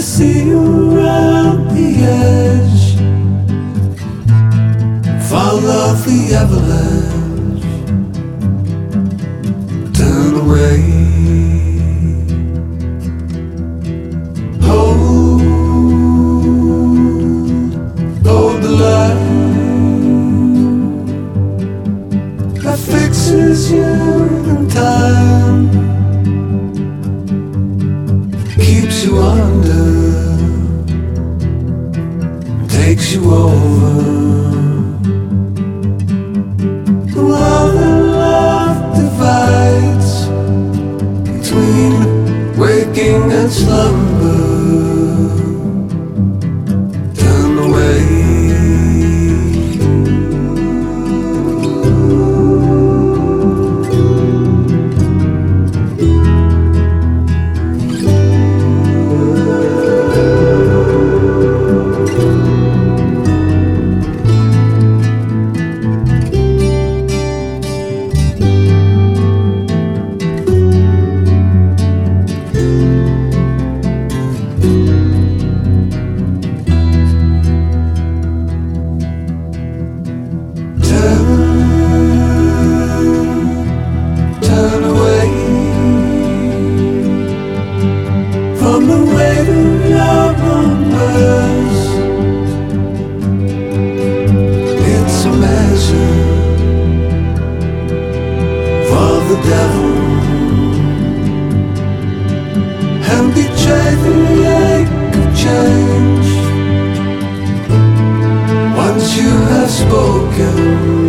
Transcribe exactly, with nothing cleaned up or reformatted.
see you around the edge. Follow the avalanche. Turn away. Hold, hold the line that fixes you in time, keeps you under, takes you over. Love and love divides between waking and slumber. Turn away. Turn away from the weight of your numbers. It's a measure for the devil, and betray the ache of change. Once you have spoken,